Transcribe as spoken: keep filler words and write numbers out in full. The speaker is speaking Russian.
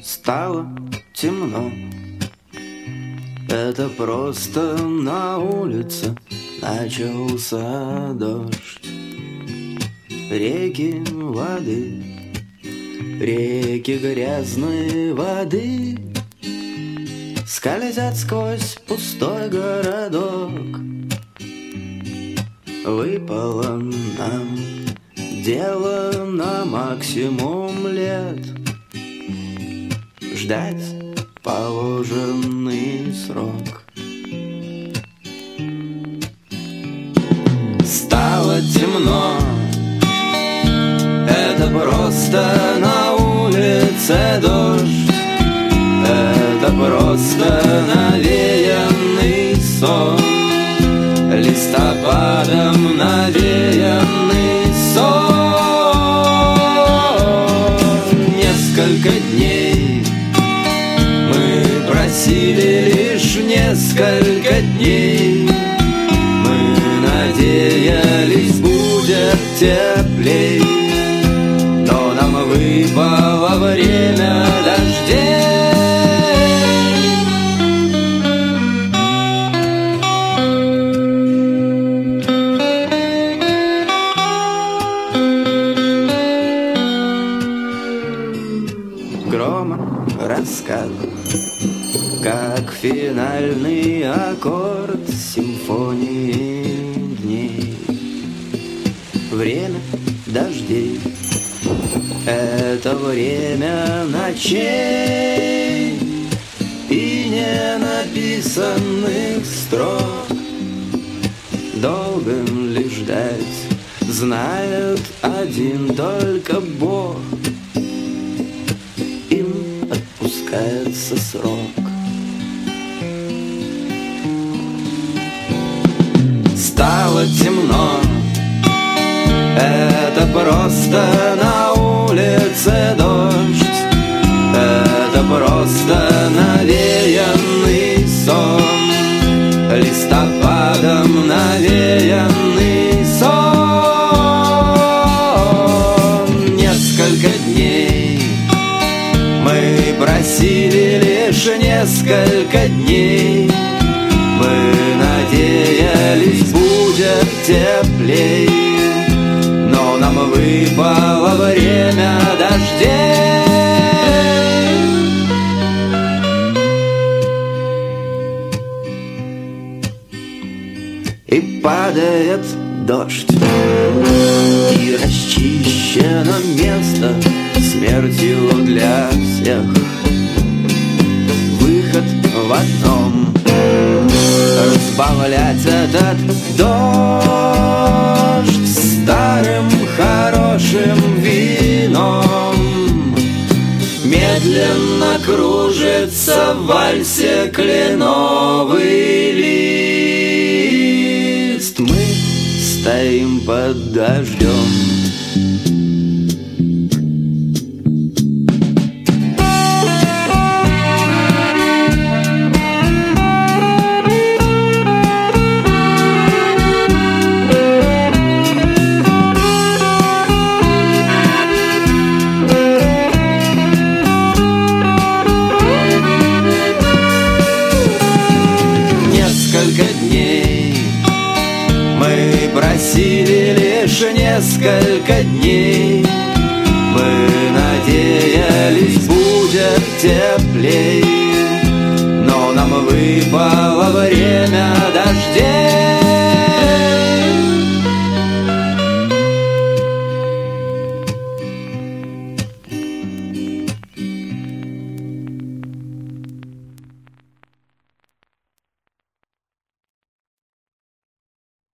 Стало темно. Это просто на улице начался дождь. Реки воды, реки грязной воды скользят сквозь пустой городок. Выпало нам дело на максимум лет ждать положенный срок. Стало темно. Это просто на улице дождь. Это просто навеянный сон. Листопадом навеянный сон. Несколько дней мы просили, лишь несколько дней. Мы надеялись, будет теплей, но нам выпало время дождей. Грома раскат, как финальный аккорд симфонии дней. Время дождей — это время ночей и не написанных строк. Долго ли ждать, знает один только Бог. Им отпускается срок. Стало темно. Это просто на улице дождь. Это просто навеянный сон. Листопадом навеянный сон. Несколько дней мы просили, лишь несколько дней. Мы надеялись, будет теплей, но нам выпало время дождей. И падает дождь, и расчищено место смертью для всех. Выход в одном — разбавлять этот дождь старым хорошим вином. Медленно кружится в вальсе кленовый лист. Мы стоим под дождем. Несколько дней мы просили, лишь несколько дней. Мы надеялись, будет теплей,